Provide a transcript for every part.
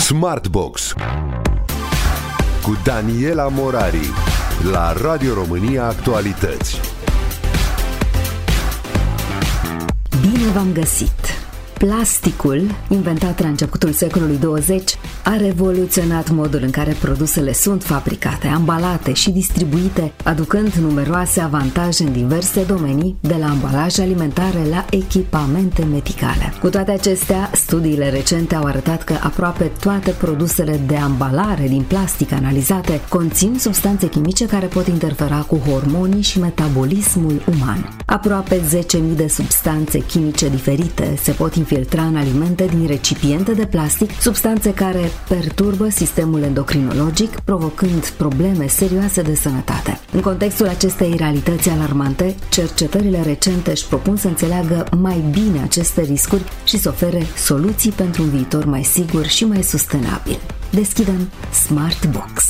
Smartbox cu Daniela Morari la Radio România Actualități. Bine v-am găsit! Plasticul, inventat la începutul secolului 20, a revoluționat modul în care produsele sunt fabricate, ambalate și distribuite, aducând numeroase avantaje în diverse domenii, de la ambalaje alimentare la echipamente medicale. Cu toate acestea, studiile recente au arătat că aproape toate produsele de ambalare din plastic analizate conțin substanțe chimice care pot interfera cu hormonii și metabolismul uman. Aproape 10.000 de substanțe chimice diferite se pot infiltra în alimente din recipiente de plastic, substanțe care perturbă sistemul endocrinologic, provocând probleme serioase de sănătate. În contextul acestei realități alarmante, cercetările recente își propun să înțeleagă mai bine aceste riscuri și să ofere soluții pentru un viitor mai sigur și mai sustenabil. Deschidem Smartbox.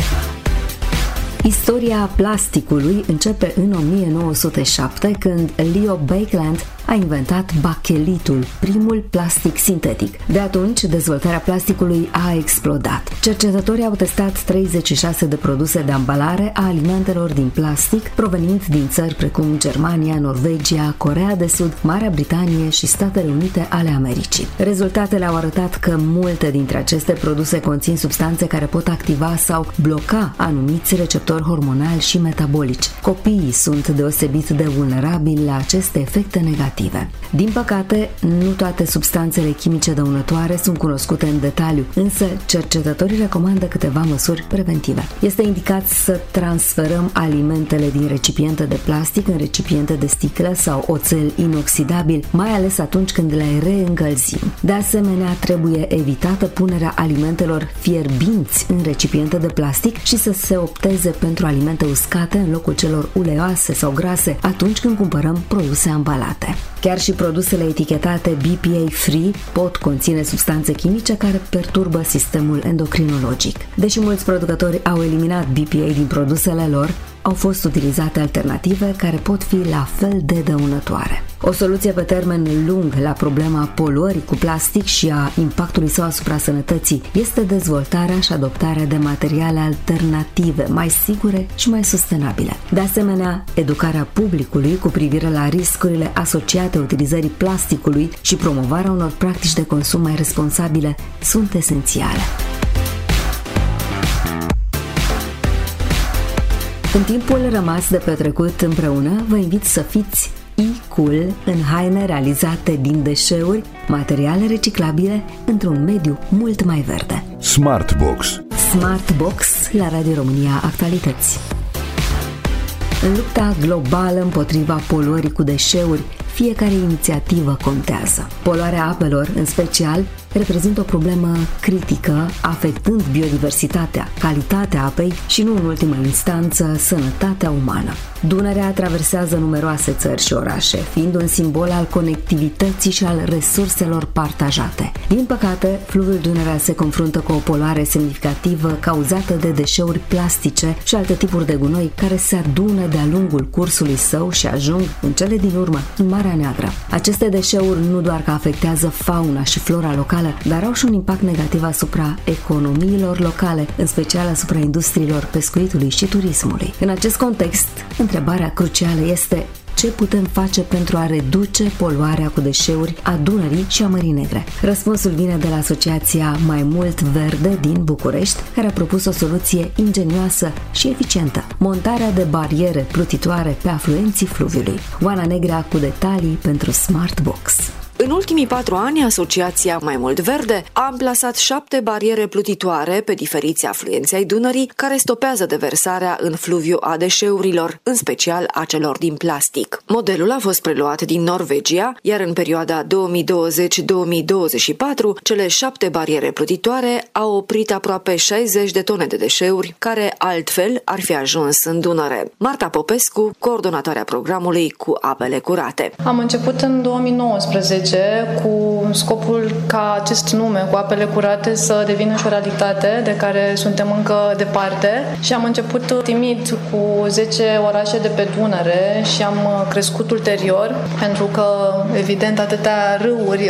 Istoria plasticului începe în 1907, când Leo Baekeland a inventat bachelitul, primul plastic sintetic. De atunci, dezvoltarea plasticului a explodat. Cercetătorii au testat 36 de produse de ambalare a alimentelor din plastic, provenind din țări precum Germania, Norvegia, Coreea de Sud, Marea Britanie și Statele Unite ale Americii. Rezultatele au arătat că multe dintre aceste produse conțin substanțe care pot activa sau bloca anumiți receptori hormonali și metabolici. Copiii sunt deosebit de vulnerabili la aceste efecte negative. Din păcate, nu toate substanțele chimice dăunătoare sunt cunoscute în detaliu, însă cercetătorii recomandă câteva măsuri preventive. Este indicat să transferăm alimentele din recipiente de plastic în recipiente de sticlă sau oțel inoxidabil, mai ales atunci când le reîncălzim. De asemenea, trebuie evitată punerea alimentelor fierbinți în recipiente de plastic și să se opteze pentru alimente uscate în locul celor uleoase sau grase atunci când cumpărăm produse ambalate. Chiar și produsele etichetate BPA-free pot conține substanțe chimice care perturbă sistemul endocrinologic. Deși mulți producători au eliminat BPA din produsele lor, au fost utilizate alternative care pot fi la fel de dăunătoare. O soluție pe termen lung la problema poluării cu plastic și a impactului său asupra sănătății este dezvoltarea și adoptarea de materiale alternative, mai sigure și mai sustenabile. De asemenea, educarea publicului cu privire la riscurile asociate utilizării plasticului și promovarea unor practici de consum mai responsabile sunt esențiale. În timpul rămas de petrecut împreună, vă invit să fiți cool în haine realizate din deșeuri, materiale reciclabile, într-un mediu mult mai verde. Smartbox. Smartbox la Radio România Actualități. În lupta globală împotriva poluării cu deșeuri, fiecare inițiativă contează. Poluarea apelor, în special, reprezintă o problemă critică, afectând biodiversitatea, calitatea apei și, nu în ultimă instanță, sănătatea umană. Dunărea traversează numeroase țări și orașe, fiind un simbol al conectivității și al resurselor partajate. Din păcate, fluviul Dunărea se confruntă cu o poluare semnificativă cauzată de deșeuri plastice și alte tipuri de gunoi care se adună de-a lungul cursului său și ajung, în cele din urmă, în Marea Neagră. Aceste deșeuri nu doar că afectează fauna și flora locală, dar au și un impact negativ asupra economiilor locale, în special asupra industriilor pescuitului și turismului. În acest context, întrebarea crucială este: ce putem face pentru a reduce poluarea cu deșeuri a Dunării și a Mării Negre? Răspunsul vine de la Asociația Mai Mult Verde din București, care a propus o soluție ingenioasă și eficientă: montarea de bariere plutitoare pe afluenții fluviului. Oana Negrea cu detalii pentru Smartbox. În ultimii 4 ani, Asociația Mai Mult Verde a amplasat 7 bariere plutitoare pe diferiți afluenți ai Dunării, care stopează deversarea în fluviu a deșeurilor, în special a celor din plastic. Modelul a fost preluat din Norvegia, iar în perioada 2020-2024, cele 7 bariere plutitoare au oprit aproape 60 de tone de deșeuri, care altfel ar fi ajuns în Dunăre. Marta Popescu, coordonatoarea programului cu apele curate. Am început în 2019 2018 cu scopul ca acest nume, cu apele curate, să devină și o realitate de care suntem încă departe și am început timid cu 10 orașe de pe Dunăre și am crescut ulterior pentru că, evident, atâtea râuri,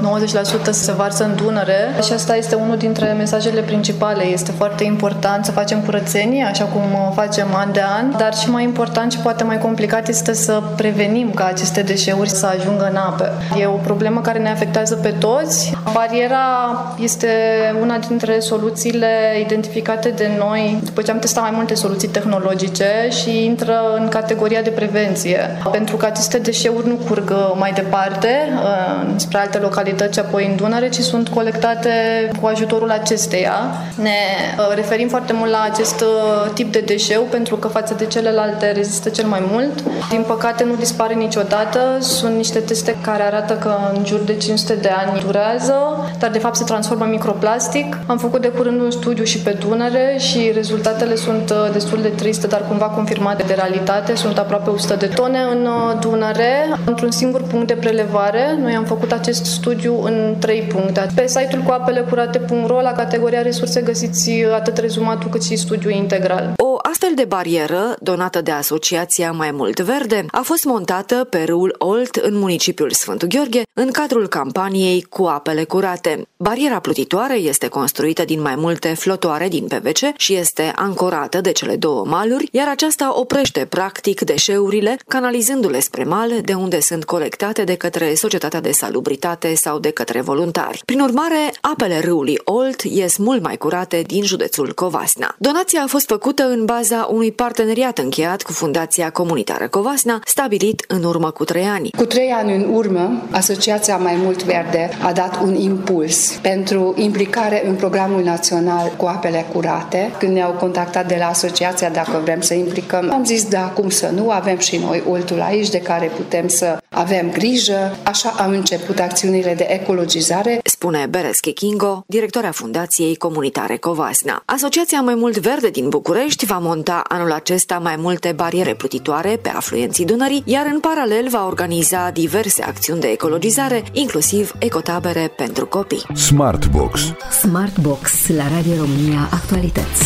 90% se varsă în Dunăre și asta este unul dintre mesajele principale. Este foarte important să facem curățenie, așa cum facem an de an, dar și mai important și poate mai complicat este să prevenim ca aceste deșeuri să ajungă în apă. E o problemă care ne afectează pe toți. Bariera este una dintre soluțiile identificate de noi după ce am testat mai multe soluții tehnologice și intră în categoria de prevenție. Pentru că aceste deșeuri nu curg mai departe spre alte localități apoi în Dunăre, ci sunt colectate cu ajutorul acesteia. Ne referim foarte mult la acest tip de deșeu pentru că față de celelalte rezistă cel mai mult. Din păcate nu dispare niciodată. Sunt niște teste care arată că în jur de 500 de ani durează, dar de fapt se transformă în microplastic. Am făcut de curând un studiu și pe Dunăre și rezultatele sunt destul de triste, dar cumva confirmate de realitate. Sunt aproape 100 de tone în Dunăre, într-un singur punct de prelevare. Noi am făcut acest studiu în 3 puncte. Pe site-ul cuapelekurate.ro, la categoria resurse, găsiți atât rezumatul cât și studiul integral. O astfel de barieră, donată de Asociația Mai Mult Verde, a fost montată pe râul Olt în municipiul Sfântul Gheorghe, în cadrul campaniei Cu apele curate. Bariera plutitoare este construită din mai multe flotoare din PVC și este ancorată de cele 2 maluri, iar aceasta oprește practic deșeurile, canalizându-le spre mal, de unde sunt colectate de către Societatea de Salubritate sau de către voluntari. Prin urmare, apele râului Olt ies mult mai curate din județul Covasna. Donația a fost făcută în baza unui parteneriat încheiat cu Fundația Comunitară Covasna, stabilit în urmă cu 3 ani. Cu 3 ani în urmă, Asociația Mai Mult Verde a dat un impuls pentru implicare în programul național Cu apele curate. Când ne-au contactat de la asociația dacă vrem să implicăm, am zis da, cum să nu, avem și noi Oltul aici de care putem să avem grijă. Așa au început acțiunile de ecologizare, spune Bereschi Kingo, directoarea Fundației Comunitare Covasna. Asociația Mai Mult Verde din București va monta anul acesta mai multe bariere plutitoare pe afluenții Dunării, iar în paralel va organiza diverse acțiuni de ecologizare, inclusiv ecotabere pentru copii. Smartbox. Smartbox la Radio România Actualități.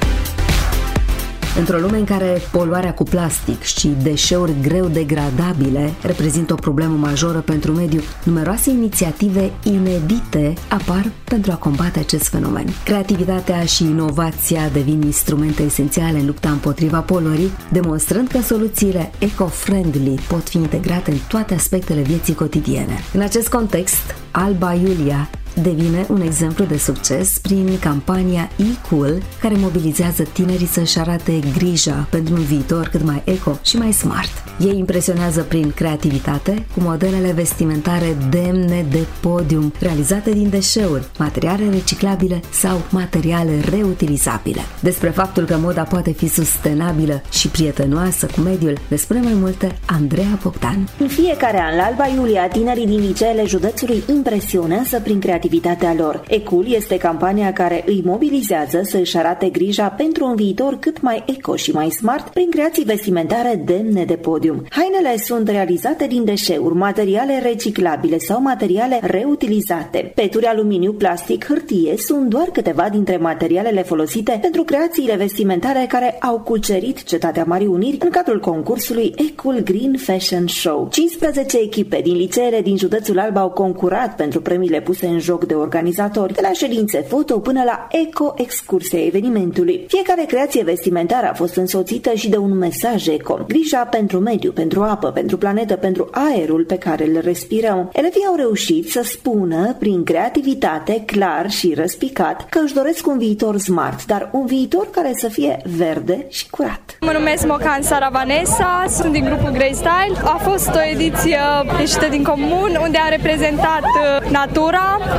Într-o lume în care poluarea cu plastic și deșeuri greu degradabile reprezintă o problemă majoră pentru mediu, numeroase inițiative inedite apar pentru a combate acest fenomen. Creativitatea și inovația devin instrumente esențiale în lupta împotriva poluării, demonstrând că soluțiile eco-friendly pot fi integrate în toate aspectele vieții cotidiene. În acest context, Alba Iulia devine un exemplu de succes prin campania E-Cool, care mobilizează tinerii să-și arate grija pentru un viitor cât mai eco și mai smart. Ei impresionează prin creativitate cu modelele vestimentare demne de podium, realizate din deșeuri, materiale reciclabile sau materiale reutilizabile. Despre faptul că moda poate fi sustenabilă și prietenoasă cu mediul, le spune mai multe Andreea Bogdan. În fiecare an, la Alba Iulia, tinerii din liceele județului impresionează prin creativitatea lor. E-Cool este campania care îi mobilizează să își arate grija pentru un viitor cât mai eco și mai smart prin creații vestimentare demne de podium. Hainele sunt realizate din deșeuri, materiale reciclabile sau materiale reutilizate. Peturi, aluminiu, plastic, hârtie sunt doar câteva dintre materialele folosite pentru creațiile vestimentare care au cucerit cetatea Marii Uniri în cadrul concursului E-Cool Green Fashion Show. 15 echipe din liceele din județul Alba au concurat pentru premiile puse în joc de organizatori, de la ședințe foto până la eco-excursia evenimentului. Fiecare creație vestimentară a fost însoțită și de un mesaj eco. Grija pentru mediu, pentru apă, pentru planetă, pentru aerul pe care îl respirăm. Elevii au reușit să spună prin creativitate clar și răspicat că își doresc un viitor smart, dar un viitor care să fie verde și curat. Mă numesc Mocan Sara Vanessa, sunt din grupul Grey Style. A fost o ediție ieșită din comun unde a reprezentat natura,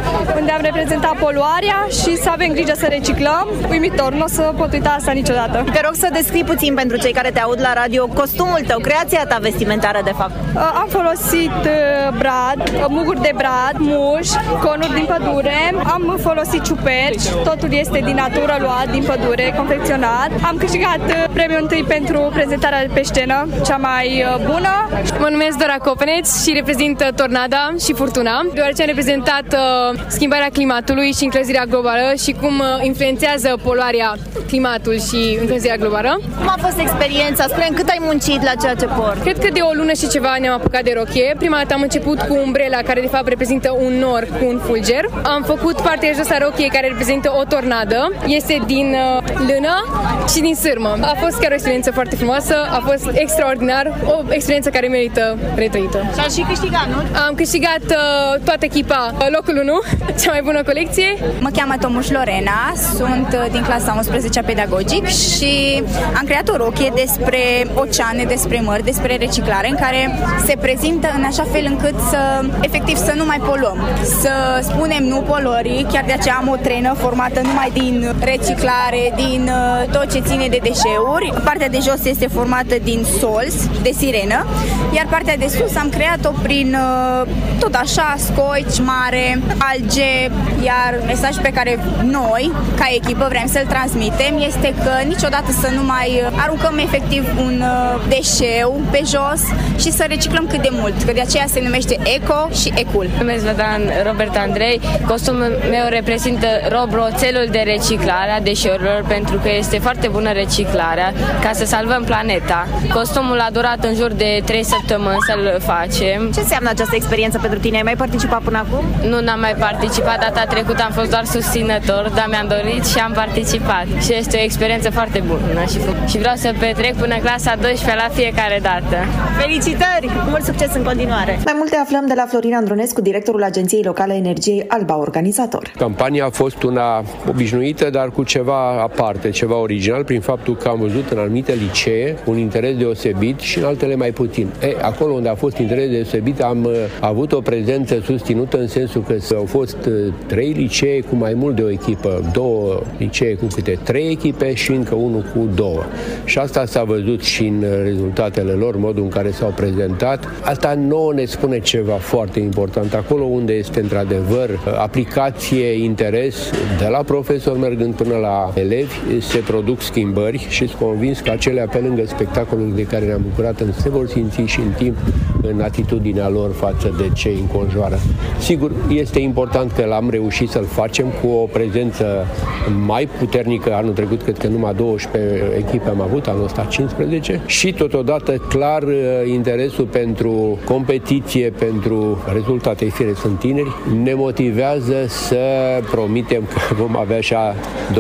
unde am reprezentat poluarea și să avem grijă să reciclăm. Uimitor, nu o să pot uita asta niciodată. Te rog să descrii puțin pentru cei care te aud la radio costumul tău, creația ta vestimentară de fapt. Am folosit brad, muguri de brad, muș, conuri din pădure, am folosit ciuperci, totul este din natură luat, din pădure, confecționat. Am câștigat premiul întâi pentru prezentarea pe scenă, cea mai bună. Mă numesc Dora Copeneț și reprezint tornada și furtuna, deoarece am reprezentat schimbarea climatului și încălzirea globală și cum influențează poluarea climatul și încălzirea globală. Cum a fost experiența? Spune-mi cât ai muncit la ceea ce port? Cred că de o lună și ceva ne-am apucat de rochie. Prima dată am început cu umbrela, care de fapt reprezintă un nor cu un fulger. Am făcut partea de jos a rochiei, care reprezintă o tornadă. Este din lână și din sârmă. A fost chiar o experiență foarte frumoasă, a fost extraordinar, o experiență care merită retrăită. Și am și câștigat, nu? Am câștigat toată echipa locul 1, cea mai bună colecție. Mă cheamă Tomuș Lorena, sunt din clasa 11-a pedagogic și am creat o rochie despre oceane, despre mări, despre reciclare, în care se prezintă în așa fel încât să, efectiv, să nu mai poluăm, să spunem nu poluării. Chiar de aceea am o trenă formată numai din reciclare, din tot ce ține de deșeuri. Partea de jos este formată din solzi, de sirenă, iar partea de sus am creat-o prin tot așa, scoici, mare, alge, iar mesajul pe care noi, ca echipă, vrem să-l transmitem este că niciodată să nu mai aruncăm efectiv un deșeu pe jos și să reciclăm cât de mult, că de aceea se numește Eco și Ecul. Numesc Vedan Robert Andrei, costumul meu reprezintă robroțelul de reciclare a deșeurilor, pentru că este foarte bună reciclarea ca să salvăm planeta. Costumul a durat în jur de 3 săptămâni să-l facem. Ce înseamnă această experiență pentru tine? Ai mai participat până acum? Nu, n-am mai participat, data trecută am fost doar susținător, dar mi-am dorit și am participat. Și este o experiență foarte bună și vreau să petrec până clasa 12 la fiecare dată. Felicitări! Mult succes în continuare! Mai multe aflăm de la Florin Andronescu, directorul Agenției Locale Energiei Alba, organizator. Campania a fost una obișnuită, dar cu ceva aparte, ceva original, prin faptul că am văzut în anumite licee un interes deosebit și în altele mai puțin. Acolo unde a fost interes deosebit am avut o prezență susținută, în sensul că au fost 3 licee cu mai mult de o echipă, 2 licee cu câte 3 echipe și încă unul cu 2. Și asta s-a văzut și în rezultatele lor, modul în care s-au prezentat. Asta nouă ne spune ceva foarte important. Acolo unde este într-adevăr aplicație, interes, de la profesori mergând până la elevi, se produc schimbări și sunt convins că acelea, pe lângă spectacolul de care ne-am bucurat, se vor simți și în timp în atitudinea lor față de cei înconjoară. Sigur, este important că l-am reușit să-l facem cu o prezență mai puternică. Anul trecut cred că numai 12 echipe am avut, anul ăsta 15 și totodată clar interesul pentru competiție, pentru rezultate, fie sunt tineri, ne motivează să promitem că vom avea așa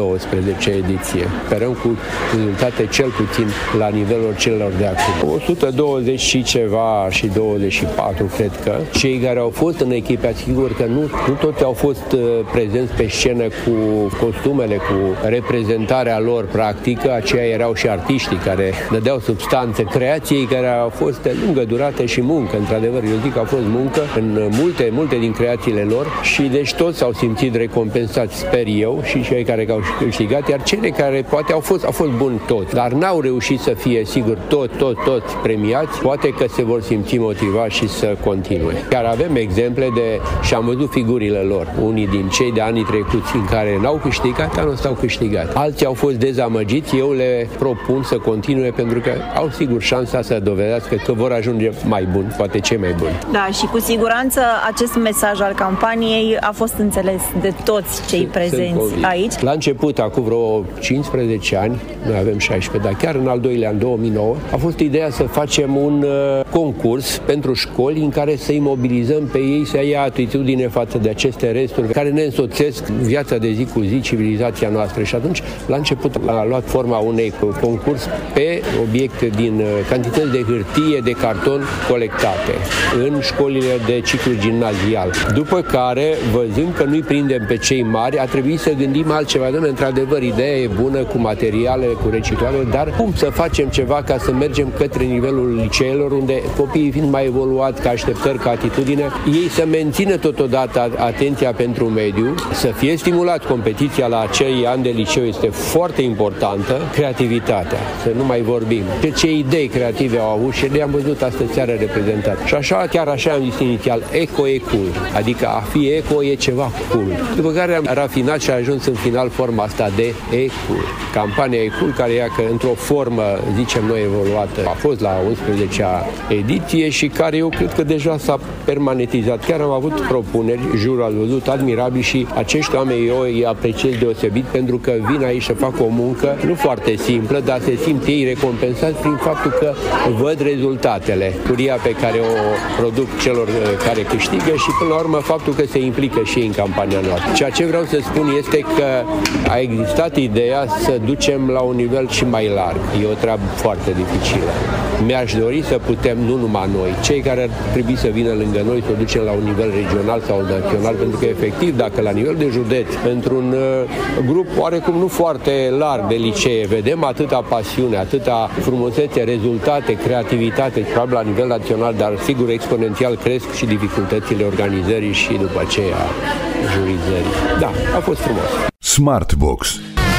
12 ediție. Sperăm cu rezultate cel puțin la nivelul celor de acum. 120 și ceva și 24, cred că. Cei care au fost în echipe, asigur că nu toți au fost prezenți pe scenă cu costumele, cu reprezentarea lor practică, aceia erau și artiștii care dădeau substanță creației, care au fost de lungă durată și muncă, într-adevăr, eu zic că a fost muncă în multe din creațiile lor și deci toți s-au simțit recompensați, sper eu, și cei care au câștigat, iar cele care poate au fost buni toți, dar n-au reușit să fie, sigur, toți premiați, poate că se vor simți motivați și să continue. Chiar avem exemple și am văzut figurile lor, unii din cei de anii trecuți în care n-au câștigat, anul ăsta au câștigat. Alții au fost dezamăgiți, eu le propun să continue pentru că au sigur șansa să dovedească că vor ajunge mai buni, poate cei mai buni. Da, și cu siguranță acest mesaj al campaniei a fost înțeles de toți cei prezenți aici. La început, acum vreo 15 ani, noi avem 16, dar chiar în al doilea an, 2009, a fost ideea să facem un concurs pentru școli în care să-i mobilizăm pe ei să ia atitudine față de aceste resturi care ne însoțesc viața de zi cu zi, civilizația noastră. Și atunci, la început, a luat forma unei concurs pe obiecte din cantități de hârtie, de carton colectate în școlile de ciclu gimnazial. După care, văzând că nu-i prindem pe cei mari, a trebuit să gândim altceva. Doamne, într-adevăr, ideea e bună cu materiale, cu reciclare, dar cum să facem ceva ca să mergem către nivelul liceelor, unde copiii fiind mai evoluați ca așteptări, ca atitudine, ei să mențină totodată atenția pentru mediu, să fie stimulat competiția la acei ani de liceu este foarte importantă, creativitatea, să nu mai vorbim. Ce idei creative au avut și le-am văzut astă seară reprezentat. Și așa, chiar așa am zis inițial, eco e cool, adică a fi eco e ceva cool. După care am rafinat și a ajuns în final forma asta de e-cool. Campania e-cool, care e că într-o formă, zicem noi, evoluată, a fost la 11-a ediție și care eu cred că deja s-a permanentizat. Chiar am avut propuneri, jurul al văzut, admirabil și acești oameni eu îi apreciez deosebit pentru că vin aici să fac o muncă nu foarte simplă, dar se simt ei recompensați prin faptul că văd rezultatele, curia pe care o produc celor care câștigă și până la urmă faptul că se implică și ei în campania noastră. Ceea ce vreau să spun este că a existat ideea să ducem la un nivel și mai larg. E o treabă foarte dificilă. Mi-aș dori să putem, nu numai noi, cei care ar trebui să vină lângă noi, să o ducem la un nivel regional sau național, pentru că efectiv, dacă la nivel de județ, într-un grup oarecum nu foarte larg de licee, vedem atâta pasiune, atâta frumusețe, rezultate, creativitate, probabil la nivel național, dar sigur exponențial cresc și dificultățile organizării și după aceea jurizării. Da, a fost frumos. Smartbox.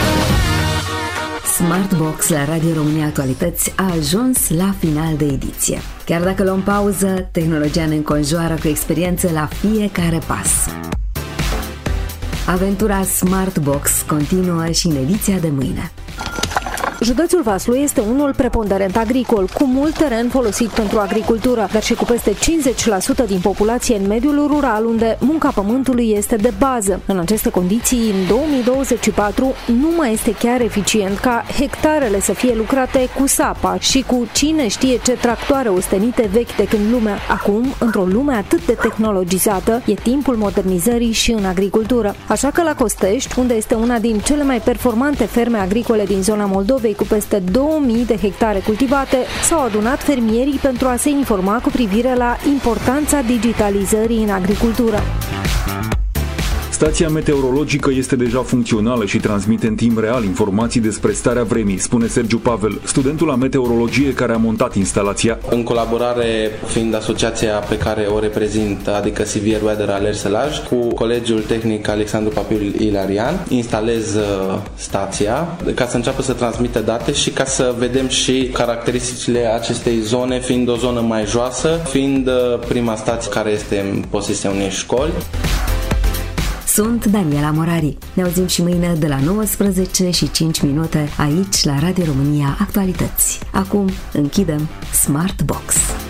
Smartbox la Radio România Actualități a ajuns la final de ediție. Chiar dacă luăm pauză, tehnologia ne înconjoară cu experiență la fiecare pas. Aventura Smartbox continuă și în ediția de mâine. Județul Vaslui este unul preponderent agricol, cu mult teren folosit pentru agricultură, dar și cu peste 50% din populație în mediul rural, unde munca pământului este de bază. În aceste condiții, în 2024, nu mai este chiar eficient ca hectarele să fie lucrate cu sapa și cu cine știe ce tractoare ostenite vechi de când lumea. Acum, într-o lume atât de tehnologizată, e timpul modernizării și în agricultură. Așa că la Costești, unde este una din cele mai performante ferme agricole din zona Moldovei, cu peste 2000 de hectare cultivate, s-au adunat fermierii pentru a se informa cu privire la importanța digitalizării în agricultură. Stația meteorologică este deja funcțională și transmite în timp real informații despre starea vremii, spune Sergiu Pavel, studentul la meteorologie care a montat instalația. În colaborare, fiind asociația pe care o reprezint, adică Severe Weather Alert Sălaj, cu Colegiul Tehnic Alexandru Papiu Ilarian, instalez stația ca să înceapă să transmită date și ca să vedem și caracteristicile acestei zone, fiind o zonă mai joasă, fiind prima stație care este în posesia unei școli. Sunt Daniela Morari. Ne auzim și mâine de la 19:05 aici la Radio România Actualități. Acum închidem Smartbox.